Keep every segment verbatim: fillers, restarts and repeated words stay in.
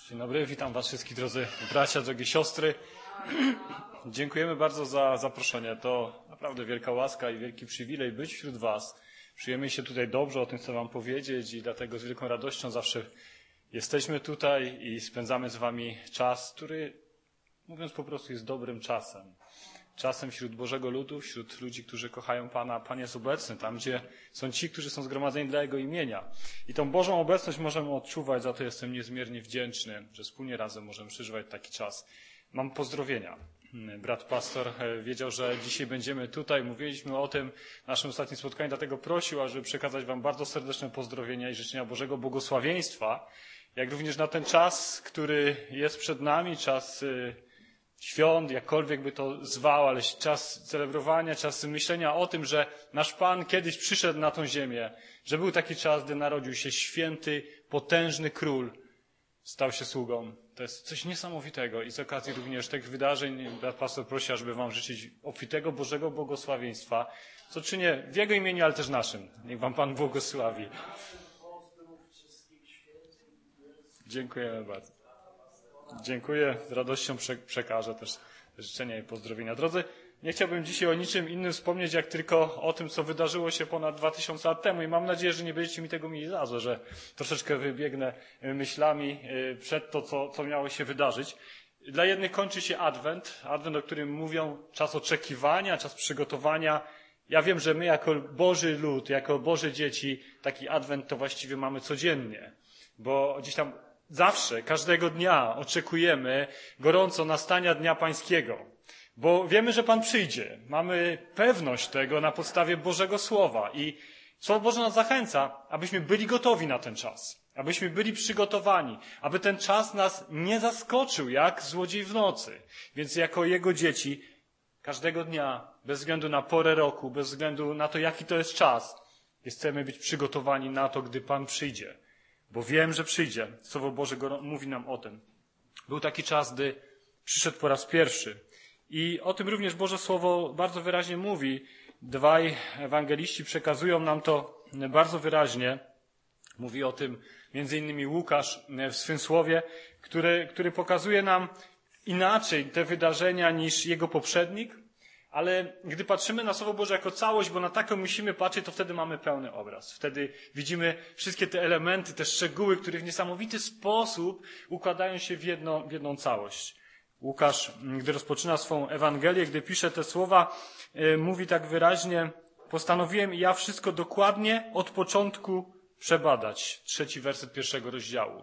Dzień dobry, witam was wszystkich, drodzy bracia, drogie siostry. Dziękujemy bardzo za zaproszenie. To naprawdę wielka łaska i wielki przywilej być wśród was. Czujemy się tutaj dobrze, o tym chcę wam powiedzieć i dlatego z wielką radością zawsze jesteśmy tutaj i spędzamy z wami czas, który, mówiąc po prostu, jest dobrym czasem. Czasem wśród Bożego ludu, wśród ludzi, którzy kochają Pana. Pan jest obecny tam, gdzie są ci, którzy są zgromadzeni dla Jego imienia. I tą Bożą obecność możemy odczuwać, za to jestem niezmiernie wdzięczny, że wspólnie razem możemy przeżywać taki czas. Mam pozdrowienia. Brat pastor wiedział, że dzisiaj będziemy tutaj. Mówiliśmy o tym w naszym ostatnim spotkaniu, dlatego prosił, ażeby przekazać wam bardzo serdeczne pozdrowienia i życzenia Bożego błogosławieństwa, jak również na ten czas, który jest przed nami, czas świąt, jakkolwiek by to zwał, ale czas celebrowania, czas myślenia o tym, że nasz Pan kiedyś przyszedł na tą ziemię, że był taki czas, gdy narodził się święty, potężny król, stał się sługą. To jest coś niesamowitego i z okazji również tych wydarzeń brat pastor prosi, żeby wam życzyć obfitego Bożego błogosławieństwa, co czynię w Jego imieniu, ale też naszym. Niech wam Pan błogosławi. Dziękujemy bardzo. Dziękuję, z radością przekażę też życzenia i pozdrowienia. Drodzy, nie chciałbym dzisiaj o niczym innym wspomnieć, jak tylko o tym, co wydarzyło się ponad dwa tysiące lat temu i mam nadzieję, że nie będziecie mi tego mieli za złe, że troszeczkę wybiegnę myślami przed to, co, co miało się wydarzyć. Dla jednych kończy się Adwent, Adwent, o którym mówią, czas oczekiwania, czas przygotowania. Ja wiem, że my jako Boży lud, jako Boże dzieci, taki Adwent to właściwie mamy codziennie, bo gdzieś tam zawsze, każdego dnia oczekujemy gorąco nastania Dnia Pańskiego, bo wiemy, że Pan przyjdzie. Mamy pewność tego na podstawie Bożego Słowa i Słowo Boże nas zachęca, abyśmy byli gotowi na ten czas, abyśmy byli przygotowani, aby ten czas nas nie zaskoczył jak złodziej w nocy. Więc jako Jego dzieci każdego dnia, bez względu na porę roku, bez względu na to, jaki to jest czas, chcemy być przygotowani na to, gdy Pan przyjdzie. Bo wiem, że przyjdzie. Słowo Boże mówi nam o tym. Był taki czas, gdy przyszedł po raz pierwszy. I o tym również Boże Słowo bardzo wyraźnie mówi. Dwaj ewangeliści przekazują nam to bardzo wyraźnie. Mówi o tym między innymi Łukasz w swym słowie, który, który pokazuje nam inaczej te wydarzenia niż jego poprzednik. Ale gdy patrzymy na Słowo Boże jako całość, bo na taką musimy patrzeć, to wtedy mamy pełny obraz. Wtedy widzimy wszystkie te elementy, te szczegóły, które w niesamowity sposób układają się w, jedno, w jedną całość. Łukasz, gdy rozpoczyna swą Ewangelię, gdy pisze te słowa, mówi tak wyraźnie: postanowiłem i ja wszystko dokładnie od początku przebadać. Trzeci werset pierwszego rozdziału.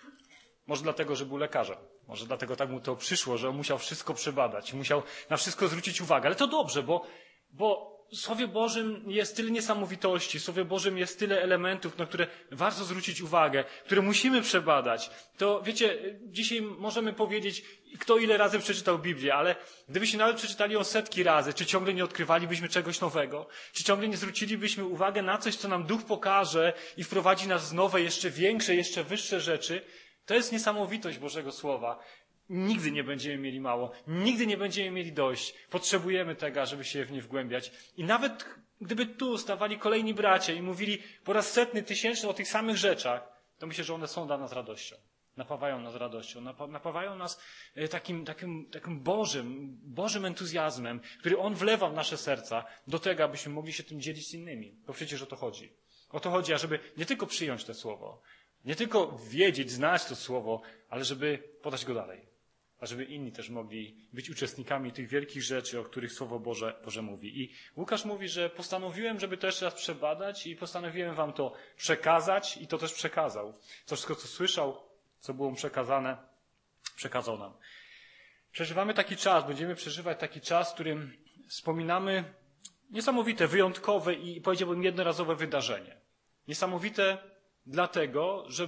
Może dlatego, że był lekarzem. Może dlatego tak mu to przyszło, że on musiał wszystko przebadać, musiał na wszystko zwrócić uwagę. Ale to dobrze, bo, bo w Słowie Bożym jest tyle niesamowitości, w Słowie Bożym jest tyle elementów, na które warto zwrócić uwagę, które musimy przebadać. To wiecie, dzisiaj możemy powiedzieć, kto ile razy przeczytał Biblię, ale gdybyśmy nawet przeczytali ją setki razy, czy ciągle nie odkrywalibyśmy czegoś nowego? Czy ciągle nie zwrócilibyśmy uwagę na coś, co nam Duch pokaże i wprowadzi nas w nowe, jeszcze większe, jeszcze wyższe rzeczy? To jest niesamowitość Bożego Słowa. Nigdy nie będziemy mieli mało. Nigdy nie będziemy mieli dość. Potrzebujemy tego, żeby się w nie wgłębiać. I nawet gdyby tu stawali kolejni bracia i mówili po raz setny, tysięczny o tych samych rzeczach, to myślę, że one są dla nas radością. Napawają nas radością. Napawają nas takim, takim, takim Bożym, Bożym entuzjazmem, który On wlewa w nasze serca do tego, abyśmy mogli się tym dzielić z innymi. Bo przecież o to chodzi. O to chodzi, ażeby nie tylko przyjąć to Słowo, nie tylko wiedzieć, znać to Słowo, ale żeby podać go dalej. A żeby inni też mogli być uczestnikami tych wielkich rzeczy, o których Słowo Boże, Boże mówi. I Łukasz mówi, że postanowiłem, żeby to jeszcze raz przebadać i postanowiłem wam to przekazać i to też przekazał. To wszystko, co słyszał, co było mu przekazane, przekazał nam. Przeżywamy taki czas, będziemy przeżywać taki czas, w którym wspominamy niesamowite, wyjątkowe i powiedziałbym jednorazowe wydarzenie. Niesamowite dlatego, że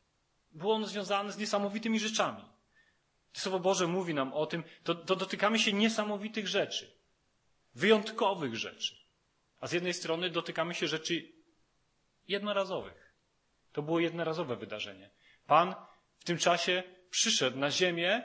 było ono związane z niesamowitymi rzeczami. Słowo Boże mówi nam o tym, to, to dotykamy się niesamowitych rzeczy, wyjątkowych rzeczy. A z jednej strony dotykamy się rzeczy jednorazowych. To było jednorazowe wydarzenie. Pan w tym czasie przyszedł na ziemię,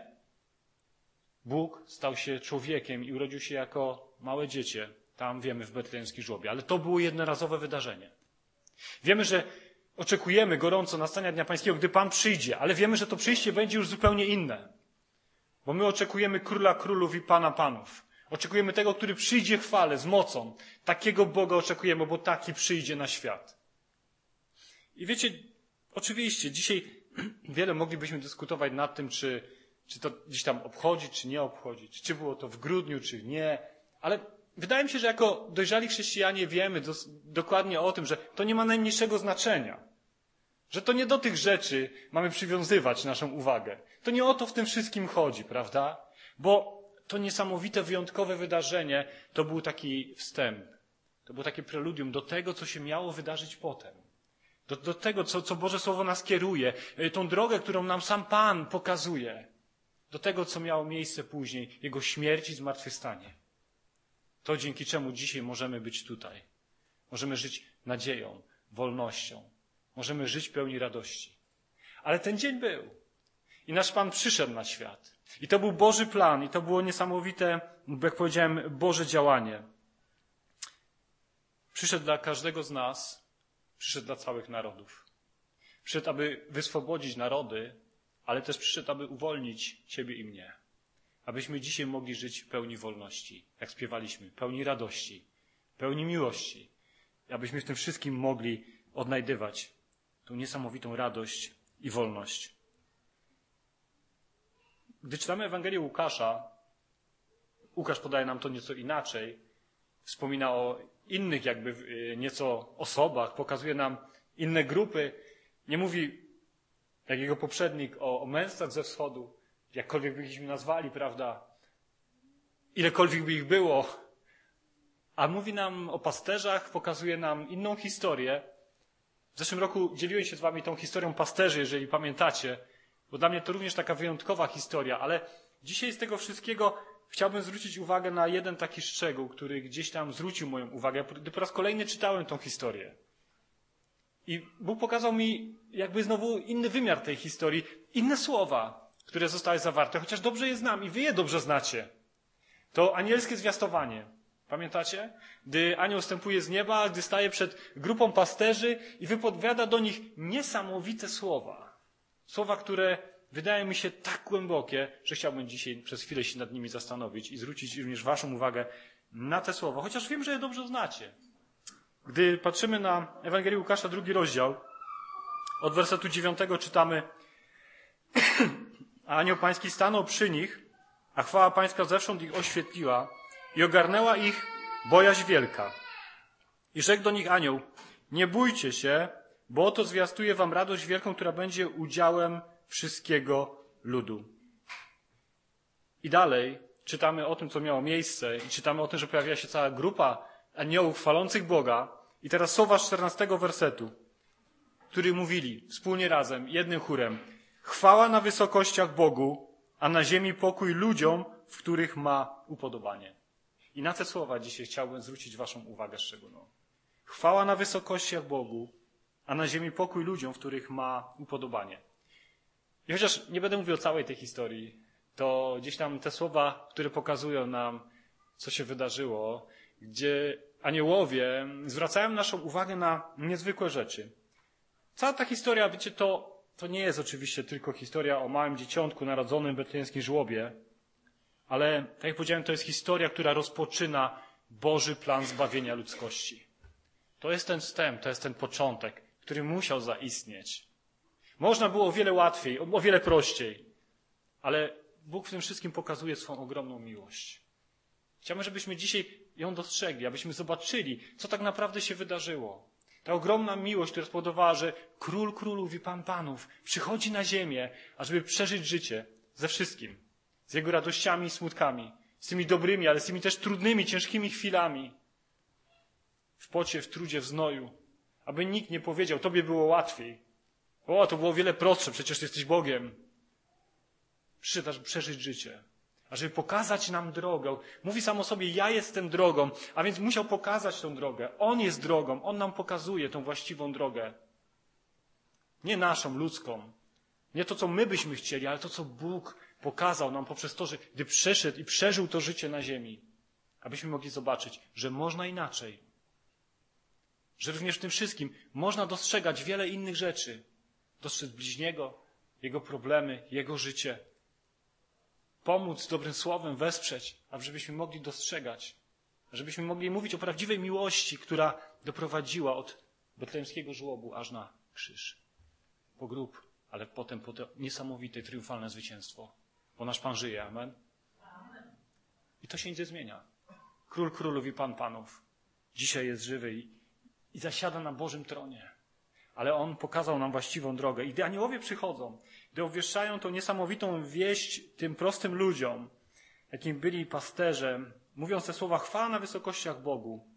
Bóg stał się człowiekiem i urodził się jako małe dziecię, tam wiemy w betlejemskiej żłobie, ale to było jednorazowe wydarzenie. Wiemy, że oczekujemy gorąco nastania Dnia Pańskiego, gdy Pan przyjdzie, ale wiemy, że to przyjście będzie już zupełnie inne. Bo my oczekujemy Króla Królów i Pana Panów. Oczekujemy tego, który przyjdzie w chwale, z mocą. Takiego Boga oczekujemy, bo taki przyjdzie na świat. I wiecie, oczywiście, dzisiaj wiele moglibyśmy dyskutować nad tym, czy, czy to gdzieś tam obchodzić, czy nie obchodzić. Czy było to w grudniu, czy nie. Ale wydaje mi się, że jako dojrzali chrześcijanie wiemy dos- dokładnie o tym, że to nie ma najmniejszego znaczenia. Że to nie do tych rzeczy mamy przywiązywać naszą uwagę. To nie o to w tym wszystkim chodzi, prawda? Bo to niesamowite, wyjątkowe wydarzenie to był taki wstęp. To było takie preludium do tego, co się miało wydarzyć potem. Do, do tego, co, co Boże Słowo nas kieruje. Tą drogę, którą nam sam Pan pokazuje. Do tego, co miało miejsce później. Jego śmierć i zmartwychwstanie. To dzięki czemu dzisiaj możemy być tutaj. Możemy żyć nadzieją, wolnością. Możemy żyć w pełni radości. Ale ten dzień był. I nasz Pan przyszedł na świat. I to był Boży plan. I to było niesamowite, jak powiedziałem, Boże działanie. Przyszedł dla każdego z nas. Przyszedł dla całych narodów. Przyszedł, aby wyswobodzić narody, ale też przyszedł, aby uwolnić Ciebie i mnie. Abyśmy dzisiaj mogli żyć w pełni wolności, jak śpiewaliśmy, pełni radości, pełni miłości. I abyśmy w tym wszystkim mogli odnajdywać tą niesamowitą radość i wolność. Gdy czytamy Ewangelię Łukasza, Łukasz podaje nam to nieco inaczej. Wspomina o innych jakby nieco osobach, pokazuje nam inne grupy. Nie mówi, jak jego poprzednik, o, o męzcach ze wschodu, jakkolwiek by ich nazwali, prawda? Ilekolwiek by ich było. A mówi nam o pasterzach, pokazuje nam inną historię. W zeszłym roku dzieliłem się z wami tą historią pasterzy, jeżeli pamiętacie, bo dla mnie to również taka wyjątkowa historia, ale dzisiaj z tego wszystkiego chciałbym zwrócić uwagę na jeden taki szczegół, który gdzieś tam zwrócił moją uwagę, gdy po raz kolejny czytałem tą historię. I Bóg pokazał mi jakby znowu inny wymiar tej historii, inne słowa, które zostały zawarte, chociaż dobrze je znam i wy je dobrze znacie. To anielskie zwiastowanie. Pamiętacie? Gdy anioł wstępuje z nieba, gdy staje przed grupą pasterzy i wypowiada do nich niesamowite słowa. Słowa, które wydają mi się tak głębokie, że chciałbym dzisiaj przez chwilę się nad nimi zastanowić i zwrócić również waszą uwagę na te słowa, chociaż wiem, że je dobrze znacie. Gdy patrzymy na Ewangelię Łukasza, drugi rozdział, od wersetu dziewiątego czytamy: A anioł pański stanął przy nich, a chwała pańska zewsząd ich oświetliła i ogarnęła ich bojaźń wielka. I rzekł do nich anioł: Nie bójcie się, bo oto zwiastuję wam radość wielką, która będzie udziałem wszystkiego ludu. I dalej czytamy o tym, co miało miejsce i czytamy o tym, że pojawiła się cała grupa aniołów chwalących Boga. I teraz słowa z czternastego wersetu, którzy mówili wspólnie razem, jednym chórem: Chwała na wysokościach Bogu, a na ziemi pokój ludziom, w których ma upodobanie. I na te słowa dzisiaj chciałbym zwrócić waszą uwagę szczególną. Chwała na wysokościach Bogu, a na ziemi pokój ludziom, w których ma upodobanie. I chociaż nie będę mówił o całej tej historii, to gdzieś tam te słowa, które pokazują nam, co się wydarzyło, gdzie aniołowie zwracają naszą uwagę na niezwykłe rzeczy. Cała ta historia, wiecie, to, to nie jest oczywiście tylko historia o małym dzieciątku narodzonym w betlejemskim żłobie, ale, tak jak powiedziałem, to jest historia, która rozpoczyna Boży plan zbawienia ludzkości. To jest ten wstęp, to jest ten początek, który musiał zaistnieć. Można było o wiele łatwiej, o wiele prościej, ale Bóg w tym wszystkim pokazuje swą ogromną miłość. Chciałbym, żebyśmy dzisiaj ją dostrzegli, abyśmy zobaczyli, co tak naprawdę się wydarzyło. Ta ogromna miłość, która spowodowała, że Król Królów i Pan Panów przychodzi na ziemię, ażeby przeżyć życie ze wszystkim. Z jego radościami i smutkami. Z tymi dobrymi, ale z tymi też trudnymi, ciężkimi chwilami. W pocie, w trudzie, w znoju. Aby nikt nie powiedział: tobie było łatwiej. O, to było o wiele prostsze, przecież ty jesteś Bogiem. Przyszedł, ażeby przeżyć życie. Ażeby pokazać nam drogę. Mówi sam o sobie: ja jestem drogą. A więc musiał pokazać tą drogę. On jest drogą. On nam pokazuje tą właściwą drogę. Nie naszą, ludzką. Nie to, co my byśmy chcieli, ale to, co Bóg pokazał nam poprzez to, że gdy przeszedł i przeżył to życie na ziemi. Abyśmy mogli zobaczyć, że można inaczej. Że również w tym wszystkim można dostrzegać wiele innych rzeczy. Dostrzec bliźniego, jego problemy, jego życie. Pomóc dobrym słowem, wesprzeć, a żebyśmy mogli dostrzegać. Żebyśmy mogli mówić o prawdziwej miłości, która doprowadziła od betlejemskiego żłobu aż na krzyż. Po grób, ale potem po to niesamowite, triumfalne zwycięstwo. Bo nasz Pan żyje, amen? I to się nie zmienia. Król królów i Pan panów dzisiaj jest żywy i, i zasiada na Bożym tronie. Ale On pokazał nam właściwą drogę. I gdy aniołowie przychodzą, gdy obwieszczają tą niesamowitą wieść tym prostym ludziom, jakim byli pasterze, mówiąc te słowa chwała na wysokościach Bogu,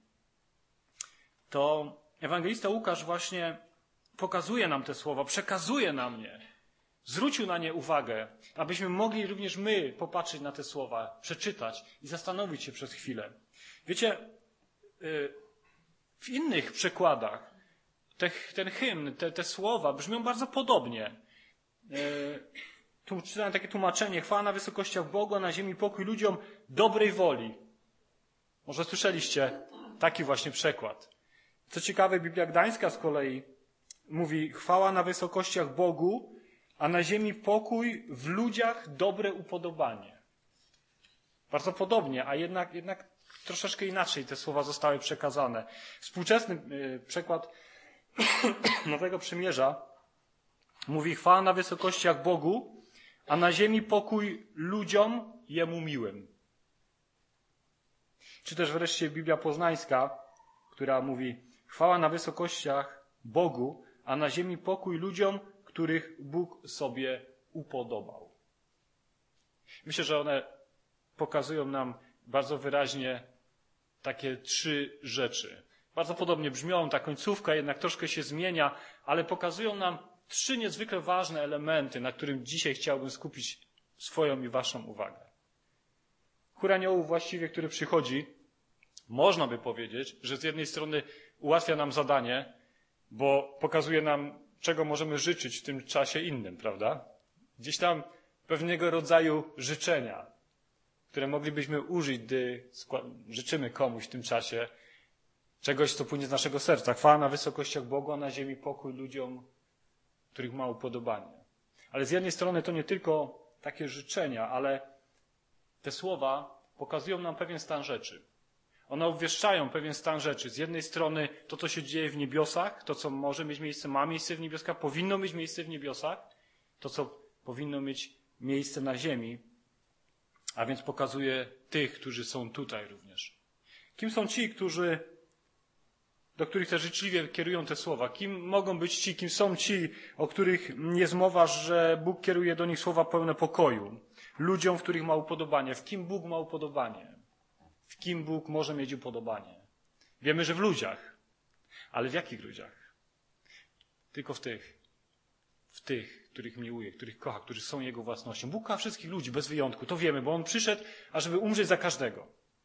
to ewangelista Łukasz właśnie pokazuje nam te słowa, przekazuje nam je. Zwrócił na nie uwagę, abyśmy mogli również my popatrzeć na te słowa, przeczytać i zastanowić się przez chwilę. Wiecie, w innych przekładach te, ten hymn, te, te słowa brzmią bardzo podobnie. Tu czytałem takie tłumaczenie: chwała na wysokościach Bogu, a na ziemi pokój ludziom dobrej woli. Może słyszeliście taki właśnie przekład. Co ciekawe, Biblia Gdańska z kolei mówi: chwała na wysokościach Bogu, a na ziemi pokój, w ludziach dobre upodobanie. Bardzo podobnie, a jednak, jednak troszeczkę inaczej te słowa zostały przekazane. Współczesny przekład Nowego Przymierza mówi: chwała na wysokościach Bogu, a na ziemi pokój ludziom Jemu miłym. Czy też wreszcie Biblia Poznańska, która mówi: chwała na wysokościach Bogu, a na ziemi pokój ludziom, których Bóg sobie upodobał. Myślę, że one pokazują nam bardzo wyraźnie takie trzy rzeczy. Bardzo podobnie brzmią, ta końcówka jednak troszkę się zmienia, ale pokazują nam trzy niezwykle ważne elementy, na którym dzisiaj chciałbym skupić swoją i waszą uwagę. Chór aniołów właściwie, który przychodzi, można by powiedzieć, że z jednej strony ułatwia nam zadanie, bo pokazuje nam, czego możemy życzyć w tym czasie innym, prawda? Gdzieś tam pewnego rodzaju życzenia, które moglibyśmy użyć, gdy życzymy komuś w tym czasie czegoś, co płynie z naszego serca. Chwała na wysokościach Bogu, a na ziemi pokój ludziom, których ma upodobanie. Ale z jednej strony to nie tylko takie życzenia, ale te słowa pokazują nam pewien stan rzeczy. One obwieszczają pewien stan rzeczy. Z jednej strony to, co się dzieje w niebiosach, to, co może mieć miejsce, ma miejsce w niebiosach, powinno mieć miejsce w niebiosach, to, co powinno mieć miejsce na ziemi, a więc pokazuje tych, którzy są tutaj również. Kim są ci, którzy, do których też życzliwie kierują te słowa? Kim mogą być ci, kim są ci, o których jest mowa, że Bóg kieruje do nich słowa pełne pokoju? Ludziom, w których ma upodobanie. W kim Bóg ma upodobanie? W kim Bóg może mieć upodobanie? Wiemy, że w ludziach. Ale w jakich ludziach? Tylko w tych. W tych, których miłuje, których kocha, którzy są Jego własnością. Bóg kocha wszystkich ludzi, bez wyjątku. To wiemy, bo On przyszedł, ażeby umrzeć za każdego.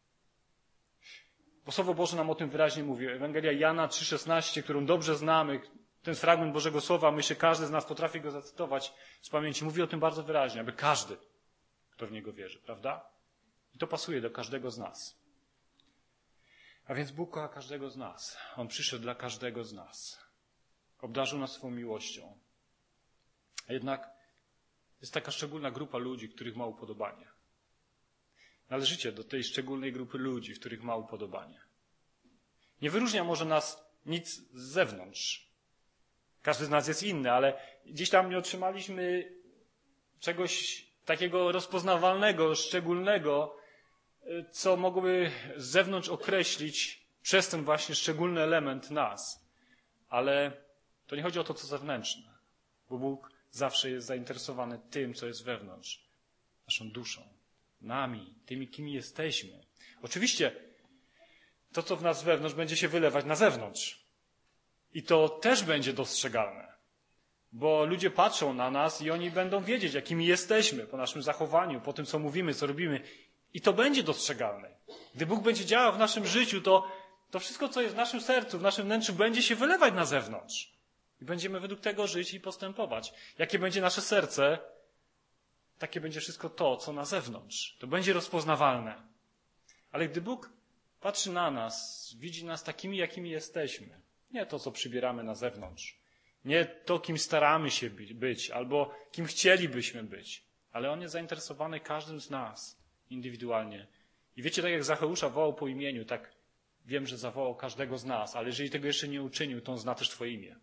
Bo Słowo Boże nam o tym wyraźnie mówi. Ewangelia Jana trzy szesnaście, którą dobrze znamy, ten fragment Bożego Słowa, myślę, każdy z nas potrafi go zacytować z pamięci. Mówi o tym bardzo wyraźnie, aby każdy, kto w Niego wierzy, prawda? I to pasuje do każdego z nas. A więc Bóg kocha każdego z nas. On przyszedł dla każdego z nas. Obdarzył nas swą miłością. A jednak jest taka szczególna grupa ludzi, których ma upodobanie. Należycie do tej szczególnej grupy ludzi, w których ma upodobanie. Nie wyróżnia może nas nic z zewnątrz. Każdy z nas jest inny, ale gdzieś tam nie otrzymaliśmy czegoś takiego rozpoznawalnego, szczególnego, co mogłoby z zewnątrz określić przez ten właśnie szczególny element nas. Ale to nie chodzi o to, co zewnętrzne, bo Bóg zawsze jest zainteresowany tym, co jest wewnątrz, naszą duszą, nami, tymi, kimi jesteśmy. Oczywiście to, co w nas wewnątrz, będzie się wylewać na zewnątrz. I to też będzie dostrzegalne, bo ludzie patrzą na nas i oni będą wiedzieć, jakimi jesteśmy po naszym zachowaniu, po tym, co mówimy, co robimy. I to będzie dostrzegalne. Gdy Bóg będzie działał w naszym życiu, to, to wszystko, co jest w naszym sercu, w naszym wnętrzu, będzie się wylewać na zewnątrz. I będziemy według tego żyć i postępować. Jakie będzie nasze serce, takie będzie wszystko to, co na zewnątrz. To będzie rozpoznawalne. Ale gdy Bóg patrzy na nas, widzi nas takimi, jakimi jesteśmy, Nie to, co przybieramy na zewnątrz. Nie to, kim staramy się być, albo kim chcielibyśmy być. Ale On jest zainteresowany każdym z nas indywidualnie. I wiecie, tak jak Zacheusza wołał po imieniu, tak wiem, że zawołał każdego z nas, ale jeżeli tego jeszcze nie uczynił, to On zna też twoje imię.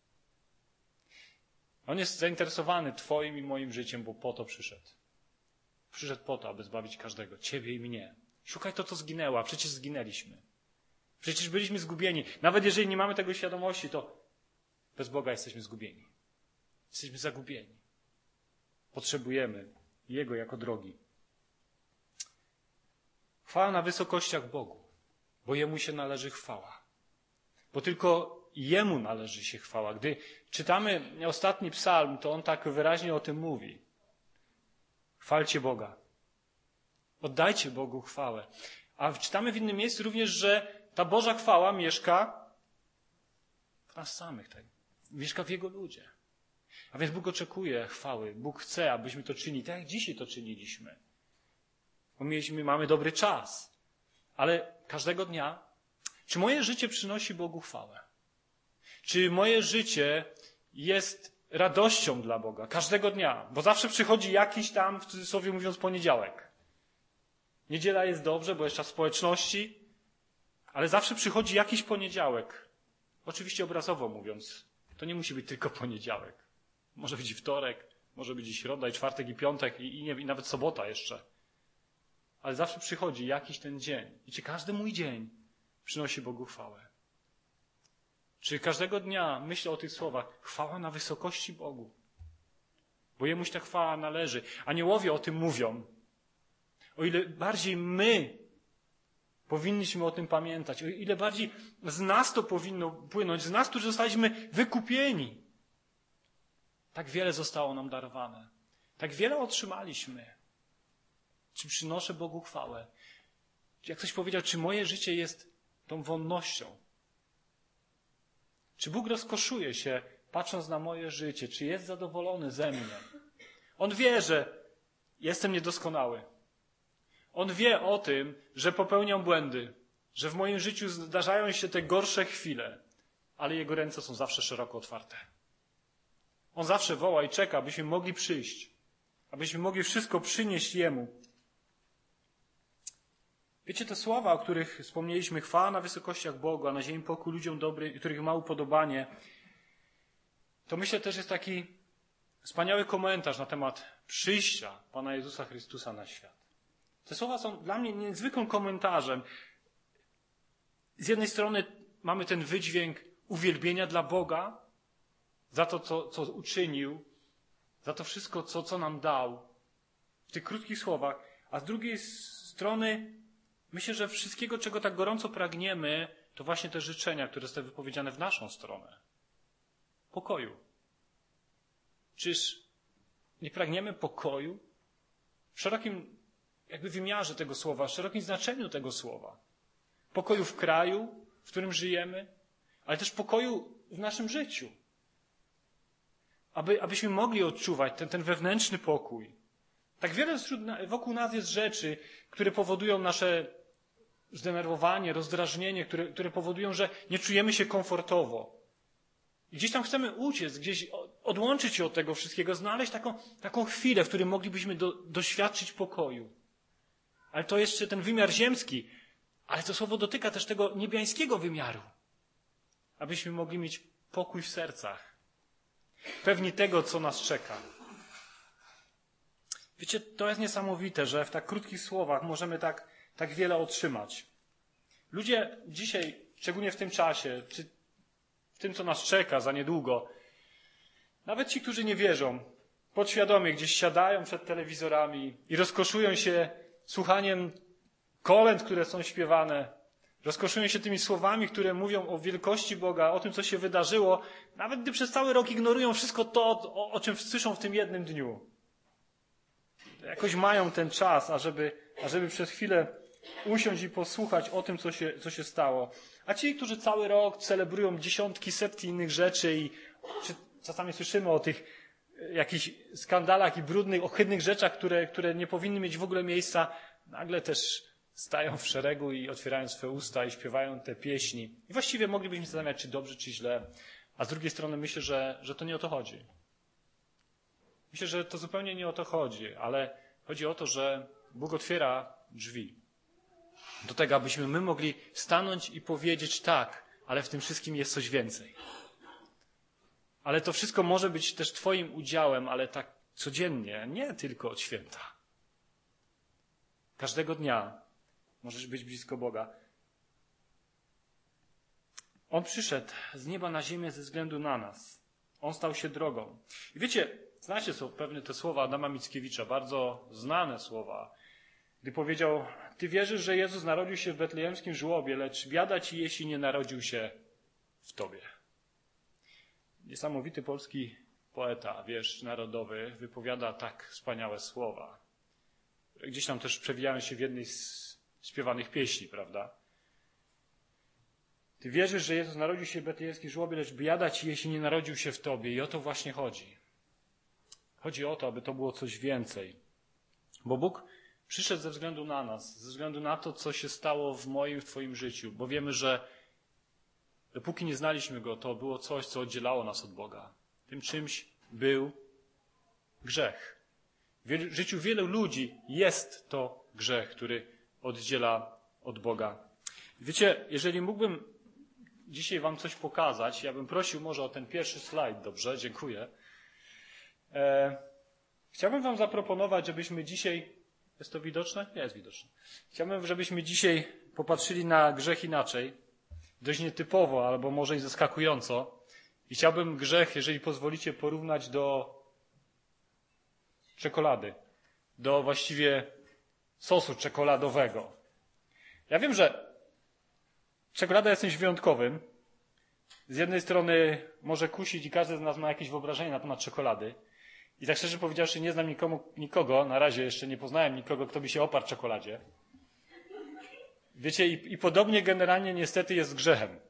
On jest zainteresowany twoim i moim życiem, bo po to przyszedł. Przyszedł po to, aby zbawić każdego, ciebie i mnie. Szukaj to, co zginęło, a przecież zginęliśmy. Przecież byliśmy zgubieni. Nawet jeżeli nie mamy tego świadomości, to bez Boga jesteśmy zgubieni. Jesteśmy zagubieni. Potrzebujemy Jego jako drogi. Chwała na wysokościach Bogu, bo Jemu się należy chwała. Bo tylko Jemu należy się chwała. Gdy czytamy ostatni psalm, to on tak wyraźnie o tym mówi. Chwalcie Boga. Oddajcie Bogu chwałę. A czytamy w innym miejscu również, że ta Boża chwała mieszka w nas samych. Tak? Mieszka w Jego ludzie. A więc Bóg oczekuje chwały. Bóg chce, abyśmy to czynili, tak jak dzisiaj to czyniliśmy. Bo mieliśmy, mamy dobry czas. Ale każdego dnia, czy moje życie przynosi Bogu chwałę? Czy moje życie jest radością dla Boga? Każdego dnia. Bo zawsze przychodzi jakiś tam, w cudzysłowie mówiąc, poniedziałek. Niedziela jest dobrze, bo jest czas społeczności, ale zawsze przychodzi jakiś poniedziałek. Oczywiście obrazowo mówiąc, to nie musi być tylko poniedziałek. Może być i wtorek, może być i środa, i czwartek, i piątek, i, i, nie, i nawet sobota jeszcze. Ale zawsze przychodzi jakiś ten dzień. I czy każdy mój dzień przynosi Bogu chwałę? Czy każdego dnia myślę o tych słowach, chwała na wysokości Bogu? Bo Jemu się ta chwała należy. Aniołowie o tym mówią. O ile bardziej my powinniśmy o tym pamiętać, o ile bardziej z nas to powinno płynąć, z nas, którzy zostaliśmy wykupieni. Tak wiele zostało nam darowane. Tak wiele otrzymaliśmy. Czy przynoszę Bogu chwałę? Jak ktoś powiedział, czy moje życie jest tą wonnością? Czy Bóg rozkoszuje się, patrząc na moje życie? Czy jest zadowolony ze mnie? On wie, że jestem niedoskonały. On wie o tym, że popełniam błędy, że w moim życiu zdarzają się te gorsze chwile, ale Jego ręce są zawsze szeroko otwarte. On zawsze woła i czeka, abyśmy mogli przyjść, abyśmy mogli wszystko przynieść Jemu. Wiecie, te słowa, o których wspomnieliśmy, chwała na wysokościach Bogu, a na ziemi pokój ludziom dobry, których ma upodobanie, to myślę też jest taki wspaniały komentarz na temat przyjścia Pana Jezusa Chrystusa na świat. Te słowa są dla mnie niezwykłym komentarzem. Z jednej strony mamy ten wydźwięk uwielbienia dla Boga za to, co, co uczynił, za to wszystko, co, co nam dał w tych krótkich słowach, a z drugiej strony myślę, że wszystkiego, czego tak gorąco pragniemy, to właśnie te życzenia, które zostały wypowiedziane w naszą stronę. Pokoju. Czyż nie pragniemy pokoju? W szerokim jakby wymiarze tego słowa, w szerokim znaczeniu tego słowa. Pokoju w kraju, w którym żyjemy, ale też pokoju w naszym życiu. Aby, abyśmy mogli odczuwać ten, ten wewnętrzny pokój. Tak wiele wśród, wokół nas jest rzeczy, które powodują nasze zdenerwowanie, rozdrażnienie, które, które powodują, że nie czujemy się komfortowo. I gdzieś tam chcemy uciec, gdzieś odłączyć się od tego wszystkiego, znaleźć taką, taką chwilę, w której moglibyśmy do, doświadczyć pokoju. Ale to jeszcze ten wymiar ziemski, ale to słowo dotyka też tego niebiańskiego wymiaru. Abyśmy mogli mieć pokój w sercach. Pewni tego, co nas czeka. Wiecie, to jest niesamowite, że w tak krótkich słowach możemy tak, tak wiele otrzymać. Ludzie dzisiaj, szczególnie w tym czasie, czy w tym, co nas czeka za niedługo, nawet ci, którzy nie wierzą, podświadomie gdzieś siadają przed telewizorami i rozkoszują się słuchaniem kolęd, które są śpiewane, rozkoszują się tymi słowami, które mówią o wielkości Boga, o tym, co się wydarzyło, nawet gdy przez cały rok ignorują wszystko to, o, o czym słyszą w tym jednym dniu. Jakoś mają ten czas, ażeby, ażeby przez chwilę usiąść i posłuchać o tym, co się, co się stało. A ci, którzy cały rok celebrują dziesiątki, setki innych rzeczy i czy czasami słyszymy o tych jakichś skandalach i brudnych, ohydnych rzeczach, które, które nie powinny mieć w ogóle miejsca, nagle też stają w szeregu i otwierają swe usta i śpiewają te pieśni. I właściwie moglibyśmy się zastanawiać, czy dobrze, czy źle. A z drugiej strony myślę, że, że to nie o to chodzi. Myślę, że to zupełnie nie o to chodzi, ale chodzi o to, że Bóg otwiera drzwi do tego, abyśmy my mogli stanąć i powiedzieć tak, ale w tym wszystkim jest coś więcej. Ale to wszystko może być też Twoim udziałem, ale tak codziennie, nie tylko od święta. Każdego dnia możesz być blisko Boga. On przyszedł z nieba na ziemię ze względu na nas. On stał się drogą. I wiecie, znacie są pewne te słowa Adama Mickiewicza, bardzo znane słowa, gdy powiedział: Ty wierzysz, że Jezus narodził się w betlejemskim żłobie, lecz biada ci, jeśli nie narodził się w tobie. Niesamowity polski poeta, wiersz narodowy, wypowiada tak wspaniałe słowa. Gdzieś tam też przewijają się w jednej z śpiewanych pieśni, prawda? Ty wierzysz, że Jezus narodził się w betlejemskim żłobie, lecz biada ci, jeśli nie narodził się w tobie. I o to właśnie chodzi. Chodzi o to, aby to było coś więcej. Bo Bóg przyszedł ze względu na nas, ze względu na to, co się stało w moim, w twoim życiu. Bo wiemy, że dopóki nie znaliśmy Go, to było coś, co oddzielało nas od Boga. Tym czymś był grzech. W życiu wielu ludzi jest to grzech, który oddziela od Boga. Wiecie, jeżeli mógłbym dzisiaj wam coś pokazać, ja bym prosił może o ten pierwszy slajd, dobrze? Dziękuję. E, chciałbym wam zaproponować, żebyśmy dzisiaj... Jest to widoczne? Nie jest widoczne. Chciałbym, żebyśmy dzisiaj popatrzyli na grzech inaczej. Dość nietypowo, albo może i zaskakująco. I chciałbym grzech, jeżeli pozwolicie, porównać do czekolady. Do właściwie sosu czekoladowego. Ja wiem, że czekolada jest czymś wyjątkowym. Z jednej strony może kusić i każdy z nas ma jakieś wyobrażenie na temat czekolady. I tak szczerze powiedziawszy, nie znam nikomu, nikogo, na razie jeszcze nie poznałem nikogo, kto by się oparł czekoladzie. Wiecie, i, i podobnie generalnie niestety jest z grzechem.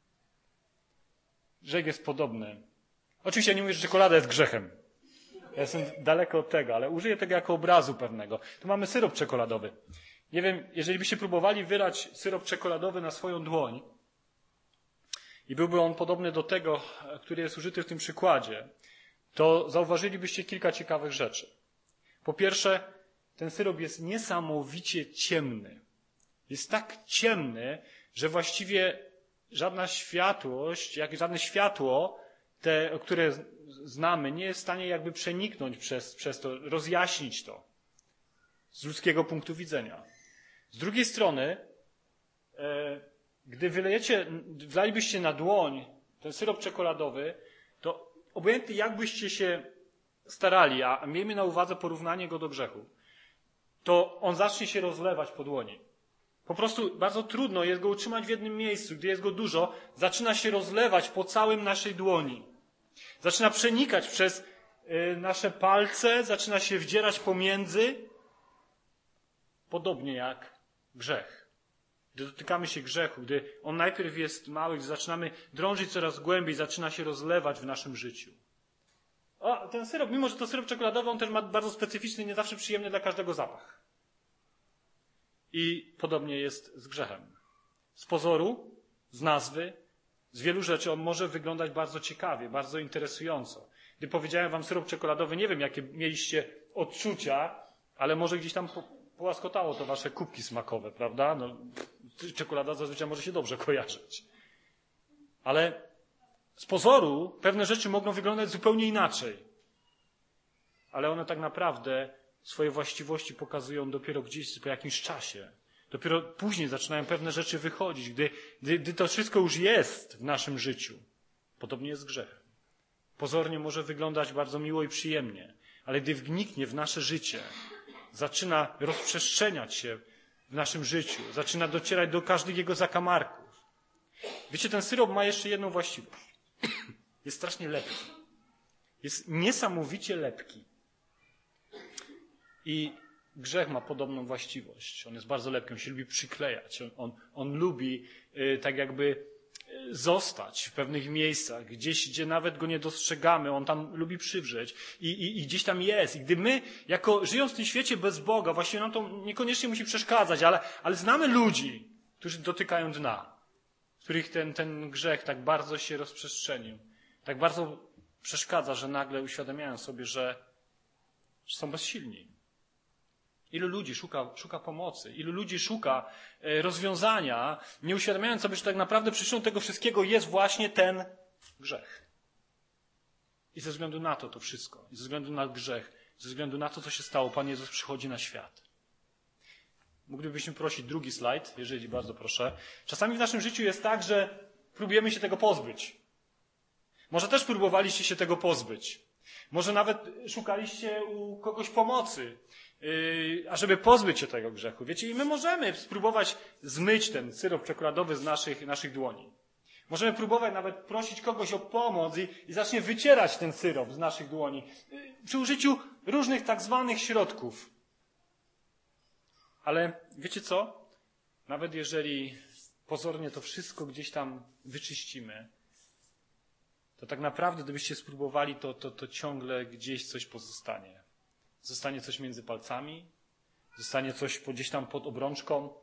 Grzech jest podobny. Oczywiście ja nie mówię, że czekolada jest grzechem. Ja jestem daleko od tego, ale użyję tego jako obrazu pewnego. Tu mamy syrop czekoladowy. Nie wiem, jeżeli byście próbowali wylać syrop czekoladowy na swoją dłoń i byłby on podobny do tego, który jest użyty w tym przykładzie, to zauważylibyście kilka ciekawych rzeczy. Po pierwsze, ten syrop jest niesamowicie ciemny. Jest tak ciemny, że właściwie żadna światłość, jak żadne światło, te, które znamy, nie jest w stanie jakby przeniknąć przez, przez to, rozjaśnić to z ludzkiego punktu widzenia. Z drugiej strony, e, gdy wylejecie, wlalibyście na dłoń ten syrop czekoladowy, to obojętnie jakbyście się starali, a miejmy na uwadze porównanie go do grzechu, to on zacznie się rozlewać po dłoni. Po prostu bardzo trudno jest go utrzymać w jednym miejscu. Gdy jest go dużo, zaczyna się rozlewać po całym naszej dłoni. Zaczyna przenikać przez y, nasze palce, zaczyna się wdzierać pomiędzy. Podobnie jak grzech. Gdy dotykamy się grzechu, gdy on najpierw jest mały, gdy zaczynamy drążyć coraz głębiej, zaczyna się rozlewać w naszym życiu. O, ten syrop, mimo że to syrop czekoladowy, on też ma bardzo specyficzny, nie zawsze przyjemny dla każdego zapach. I podobnie jest z grzechem. Z pozoru, z nazwy, z wielu rzeczy on może wyglądać bardzo ciekawie, bardzo interesująco. Gdy powiedziałem wam syrop czekoladowy, nie wiem, jakie mieliście odczucia, ale może gdzieś tam po, połaskotało to wasze kubki smakowe, prawda? No, czekolada zazwyczaj może się dobrze kojarzyć. Ale z pozoru pewne rzeczy mogą wyglądać zupełnie inaczej. Ale one tak naprawdę swoje właściwości pokazują dopiero gdzieś po jakimś czasie. Dopiero później zaczynają pewne rzeczy wychodzić, gdy, gdy, gdy to wszystko już jest w naszym życiu. Podobnie jest z grzechem. Pozornie może wyglądać bardzo miło i przyjemnie, ale gdy wniknie w nasze życie, zaczyna rozprzestrzeniać się w naszym życiu, zaczyna docierać do każdych jego zakamarków. Wiecie, ten syrop ma jeszcze jedną właściwość. Jest strasznie lepki. Jest niesamowicie lepki. I grzech ma podobną właściwość. On jest bardzo lepki, on się lubi przyklejać. On, on, on lubi y, tak jakby zostać w pewnych miejscach, gdzieś, gdzie nawet go nie dostrzegamy, on tam lubi przywrzeć i, i, i gdzieś tam jest. I gdy my, jako żyjąc w tym świecie bez Boga, właściwie nam to niekoniecznie musi przeszkadzać, ale, ale znamy ludzi, którzy dotykają dna, w których ten, ten grzech tak bardzo się rozprzestrzenił, tak bardzo przeszkadza, że nagle uświadamiają sobie, że, że są bezsilni. Ilu ludzi szuka, szuka pomocy, ilu ludzi szuka rozwiązania, nie uświadamiając sobie, że tak naprawdę przyczyną tego wszystkiego jest właśnie ten grzech. I ze względu na to to wszystko, i ze względu na grzech, ze względu na to, co się stało, Pan Jezus przychodzi na świat. Moglibyśmy prosić drugi slajd, jeżeli bardzo proszę. Czasami w naszym życiu jest tak, że próbujemy się tego pozbyć. Może też próbowaliście się tego pozbyć. Może nawet szukaliście u kogoś pomocy, ażeby pozbyć się tego grzechu. Wiecie, i my możemy spróbować zmyć ten syrop czekoladowy z naszych, naszych dłoni. Możemy próbować nawet prosić kogoś o pomoc i, i zacznie wycierać ten syrop z naszych dłoni przy użyciu różnych tak zwanych środków. Ale wiecie co? Nawet jeżeli pozornie to wszystko gdzieś tam wyczyścimy, to tak naprawdę, gdybyście spróbowali, to, to, to ciągle gdzieś coś pozostanie. Zostanie coś między palcami, zostanie coś gdzieś tam pod obrączką.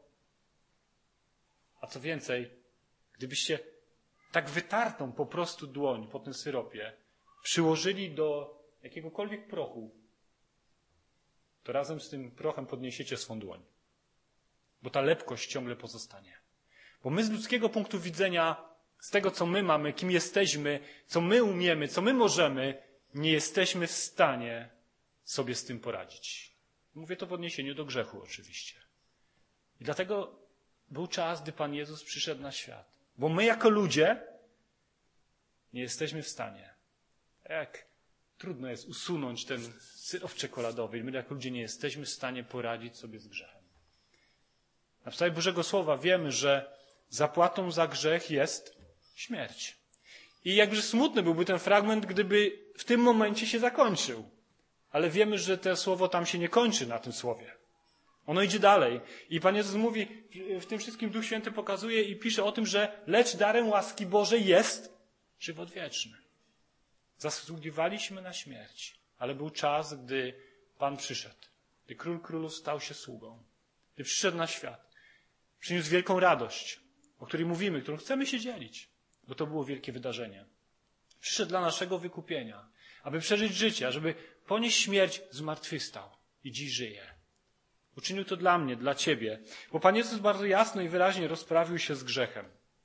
A co więcej, gdybyście tak wytartą po prostu dłoń po tym syropie przyłożyli do jakiegokolwiek prochu, to razem z tym prochem podniesiecie swą dłoń. Bo ta lepkość ciągle pozostanie. Bo my z ludzkiego punktu widzenia, z tego co my mamy, kim jesteśmy, co my umiemy, co my możemy, nie jesteśmy w stanie sobie z tym poradzić. Mówię to w odniesieniu do grzechu oczywiście. I dlatego był czas, gdy Pan Jezus przyszedł na świat. Bo my jako ludzie nie jesteśmy w stanie. Jak trudno jest usunąć ten syrop czekoladowy. My jako ludzie nie jesteśmy w stanie poradzić sobie z grzechem. Na podstawie Bożego Słowa wiemy, że zapłatą za grzech jest śmierć. I jakże smutny byłby ten fragment, gdyby w tym momencie się zakończył. Ale wiemy, że to słowo tam się nie kończy na tym słowie. Ono idzie dalej. I Pan Jezus mówi, w tym wszystkim Duch Święty pokazuje i pisze o tym, że lecz darem łaski Bożej jest żywot wieczny. Zasługiwaliśmy na śmierć, ale był czas, gdy Pan przyszedł, gdy Król Królów stał się sługą, gdy przyszedł na świat. Przyniósł wielką radość, o której mówimy, którą chcemy się dzielić, bo to było wielkie wydarzenie. Przyszedł dla naszego wykupienia, aby przeżyć życie, aby ponieść śmierć, zmartwychwstał i dziś żyje. Uczynił to dla mnie, dla ciebie, bo Pan Jezus bardzo jasno i wyraźnie rozprawił się z grzechem.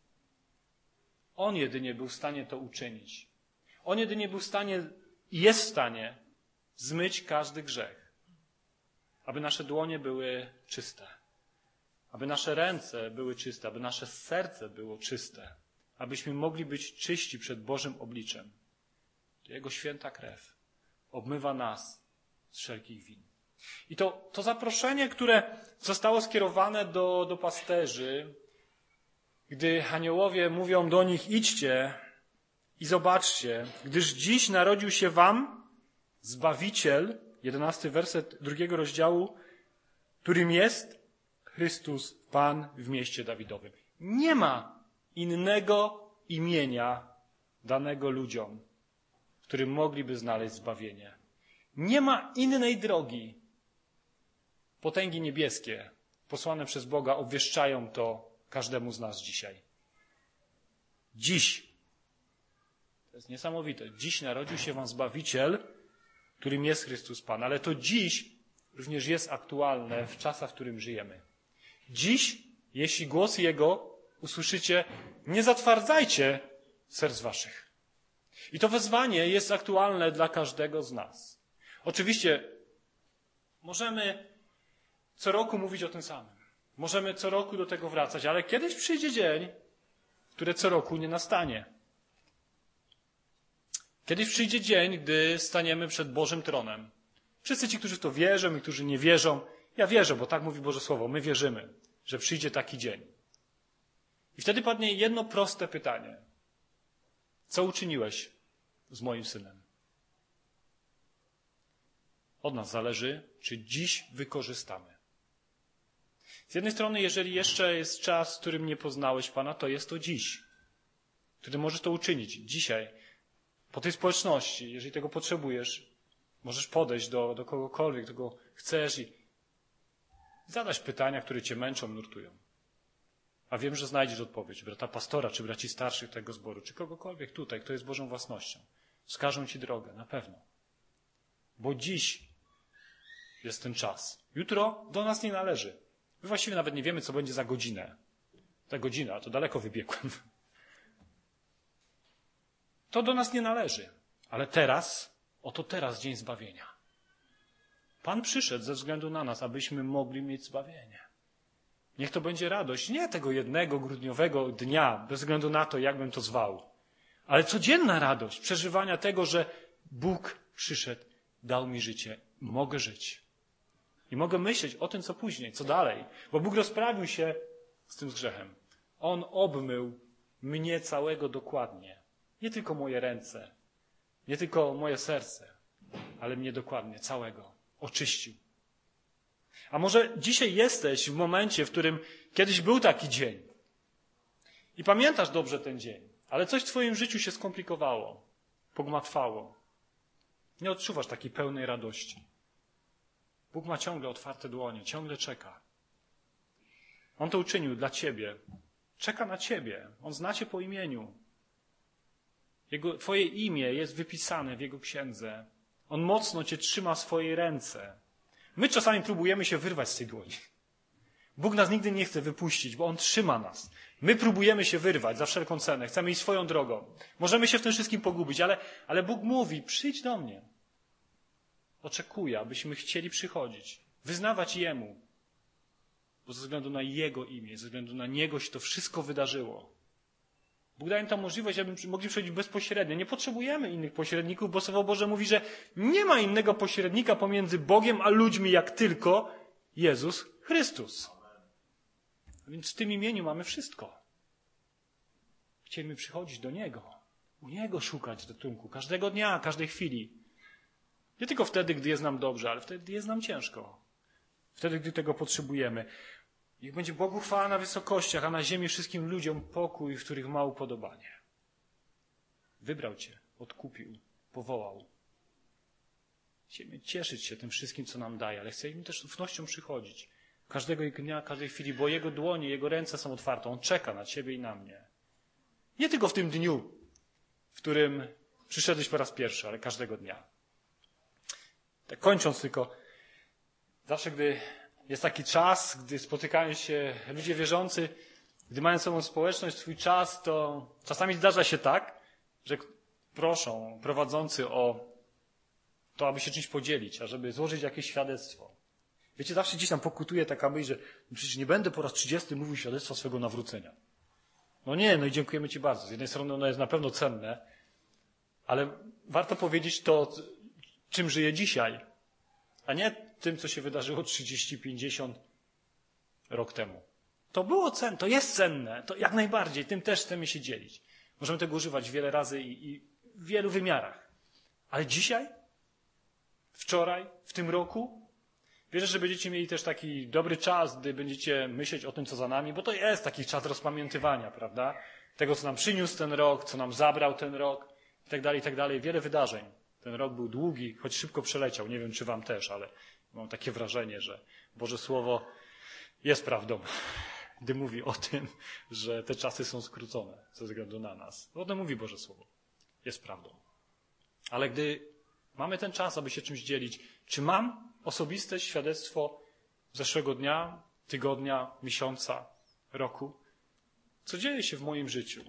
On jedynie był w stanie to uczynić. On jedynie był w stanie i jest w stanie zmyć każdy grzech, aby nasze dłonie były czyste, aby nasze ręce były czyste, aby nasze serce było czyste, abyśmy mogli być czyści przed Bożym obliczem. Jego święta krew obmywa nas z wszelkich win. I to, to zaproszenie, które zostało skierowane do, do pasterzy, gdy aniołowie mówią do nich, idźcie i zobaczcie, gdyż dziś narodził się wam Zbawiciel, jedenasty werset drugiego rozdziału, którym jest Chrystus Pan w mieście Dawidowym. Nie ma innego imienia danego ludziom, w którym mogliby znaleźć zbawienie. Nie ma innej drogi. Potęgi niebieskie, posłane przez Boga, obwieszczają to każdemu z nas dzisiaj. Dziś, to jest niesamowite, dziś narodził się wam Zbawiciel, którym jest Chrystus Pan, ale to dziś również jest aktualne w czasach, w którym żyjemy. Dziś, jeśli głos Jego usłyszycie, nie zatwardzajcie serc waszych. I to wezwanie jest aktualne dla każdego z nas. Oczywiście możemy co roku mówić o tym samym. Możemy co roku do tego wracać, ale kiedyś przyjdzie dzień, który co roku nie nastanie. Kiedyś przyjdzie dzień, gdy staniemy przed Bożym tronem. Wszyscy ci, którzy w to wierzą i którzy nie wierzą, ja wierzę, bo tak mówi Boże Słowo, my wierzymy, że przyjdzie taki dzień. I wtedy padnie jedno proste pytanie. Co uczyniłeś z moim synem? Od nas zależy, czy dziś wykorzystamy. Z jednej strony, jeżeli jeszcze jest czas, w którym nie poznałeś Pana, to jest to dziś. który możesz to uczynić dzisiaj, po tej społeczności, jeżeli tego potrzebujesz, możesz podejść do, do kogokolwiek, kogo chcesz i zadać pytania, które cię męczą, nurtują. A wiem, że znajdziesz odpowiedź, brata pastora, czy braci starszych tego zboru, czy kogokolwiek tutaj, kto jest Bożą własnością. Wskażą ci drogę, na pewno. Bo dziś jest ten czas. Jutro do nas nie należy. My właściwie nawet nie wiemy, co będzie za godzinę. Ta godzina, to daleko wybiegłem. To do nas nie należy. Ale teraz, oto teraz dzień zbawienia. Pan przyszedł ze względu na nas, abyśmy mogli mieć zbawienie. Niech to będzie radość nie tego jednego grudniowego dnia, bez względu na to, jak bym to zwał, ale codzienna radość przeżywania tego, że Bóg przyszedł, dał mi życie, mogę żyć. I mogę myśleć o tym, co później, co dalej, bo Bóg rozprawił się z tym grzechem. On obmył mnie całego dokładnie. Nie tylko moje ręce, nie tylko moje serce, ale mnie dokładnie, całego. Oczyścił. A może dzisiaj jesteś w momencie, w którym kiedyś był taki dzień i pamiętasz dobrze ten dzień, ale coś w twoim życiu się skomplikowało, pogmatwało. Nie odczuwasz takiej pełnej radości. Bóg ma ciągle otwarte dłonie, ciągle czeka. On to uczynił dla ciebie. Czeka na ciebie. On zna cię po imieniu. Jego, twoje imię jest wypisane w Jego księdze. On mocno cię trzyma w swojej ręce. My czasami próbujemy się wyrwać z tej dłoni. Bóg nas nigdy nie chce wypuścić, bo On trzyma nas. My próbujemy się wyrwać za wszelką cenę. Chcemy iść swoją drogą. Możemy się w tym wszystkim pogubić, ale, ale Bóg mówi, przyjdź do mnie. Oczekuje, abyśmy chcieli przychodzić, wyznawać Jemu. Bo ze względu na Jego imię, ze względu na Niego się to wszystko wydarzyło. Bóg daje nam tę możliwość, abyśmy mogli przychodzić bezpośrednio. Nie potrzebujemy innych pośredników, bo Słowo Boże mówi, że nie ma innego pośrednika pomiędzy Bogiem a ludźmi, jak tylko Jezus Chrystus. A więc w tym imieniu mamy wszystko. Chcielibyśmy przychodzić do Niego, u Niego szukać ratunku każdego dnia, każdej chwili. Nie tylko wtedy, gdy jest nam dobrze, ale wtedy, gdy jest nam ciężko. Wtedy, gdy tego potrzebujemy. Niech będzie Bogu chwała na wysokościach, a na ziemi wszystkim ludziom pokój, w których ma upodobanie. Wybrał cię, odkupił, powołał. Chcemy cieszyć się tym wszystkim, co nam daje, ale chcemy też z ufnością przychodzić. Każdego dnia, każdej chwili, bo Jego dłonie, Jego ręce są otwarte. On czeka na ciebie i na mnie. Nie tylko w tym dniu, w którym przyszedłeś po raz pierwszy, ale każdego dnia. Tak kończąc tylko, zawsze gdy jest taki czas, gdy spotykają się ludzie wierzący, gdy mają sobą społeczność, swój czas, to czasami zdarza się tak, że proszą prowadzący o to, aby się czymś podzielić, ażeby złożyć jakieś świadectwo. Wiecie, zawsze gdzieś tam pokutuje taka myśl, że przecież nie będę po raz trzydziesty mówił świadectwa swego nawrócenia. No nie, no i dziękujemy Ci bardzo. Z jednej strony ono jest na pewno cenne, ale warto powiedzieć to, czym żyję dzisiaj, a nie tym, co się wydarzyło trzydzieści, pięćdziesiąt rok temu. To było cenne, to jest cenne, to jak najbardziej, tym też chcemy się dzielić. Możemy tego używać wiele razy i, i w wielu wymiarach. Ale dzisiaj, wczoraj, w tym roku, wierzę, że będziecie mieli też taki dobry czas, gdy będziecie myśleć o tym, co za nami, bo to jest taki czas rozpamiętywania, prawda? Tego, co nam przyniósł ten rok, co nam zabrał ten rok i tak dalej, i tak dalej. Wiele wydarzeń. Ten rok był długi, choć szybko przeleciał. Nie wiem, czy wam też, ale mam takie wrażenie, że Boże Słowo jest prawdą, gdy mówi o tym, że te czasy są skrócone ze względu na nas. O tym mówi Boże Słowo. Jest prawdą. Ale gdy mamy ten czas, aby się czymś dzielić, czy mam osobiste świadectwo zeszłego dnia, tygodnia, miesiąca, roku? Co dzieje się w moim życiu?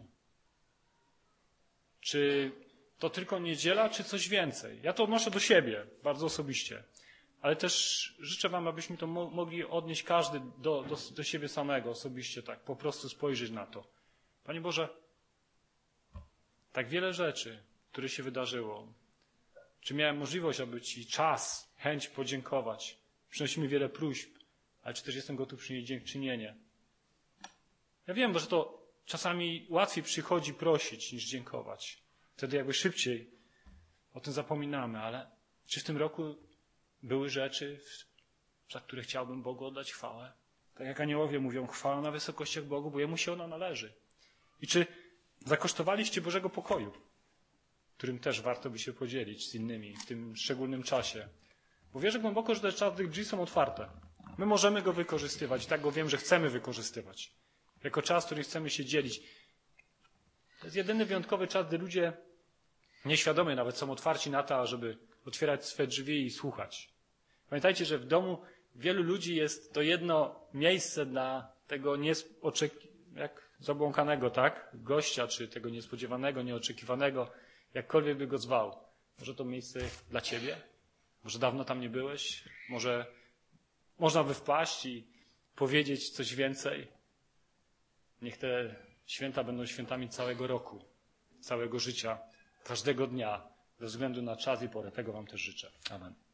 Czy to tylko niedziela, czy coś więcej? Ja to odnoszę do siebie, bardzo osobiście. Ale też życzę wam, abyśmy to mo- mogli odnieść każdy do, do, do siebie samego, osobiście tak, po prostu spojrzeć na to. Panie Boże, tak wiele rzeczy, które się wydarzyło. Czy miałem możliwość, aby Ci czas, chęć podziękować? Przynosi mi wiele próśb, ale czy też jestem gotów przynieść dziękczynienie? Ja wiem, że to czasami łatwiej przychodzi prosić niż dziękować. Wtedy jakby szybciej o tym zapominamy, ale czy w tym roku były rzeczy, za które chciałbym Bogu oddać chwałę? Tak jak aniołowie mówią, chwała na wysokościach Bogu, bo Jemu się ona należy. I czy Zakosztowaliście Bożego pokoju, którym też warto by się podzielić z innymi w tym szczególnym czasie. Bo wierzę głęboko, że te czasy tych drzwi są otwarte. My możemy go wykorzystywać, tak go wiem, że chcemy wykorzystywać. Jako czas, który chcemy się dzielić. To jest jedyny wyjątkowy czas, gdy ludzie nieświadomie nawet są otwarci na to, żeby otwierać swe drzwi i słuchać. Pamiętajcie, że w domu wielu ludzi jest to jedno miejsce dla tego nieoczek- jak zabłąkanego, tak? Gościa, czy tego niespodziewanego, nieoczekiwanego, jakkolwiek by go zwał. Może to miejsce dla ciebie? Może dawno tam nie byłeś? Może można by wpaść i powiedzieć coś więcej? Niech te święta będą świętami całego roku, całego życia, każdego dnia, bez względu na czas i porę. Tego wam też życzę. Amen.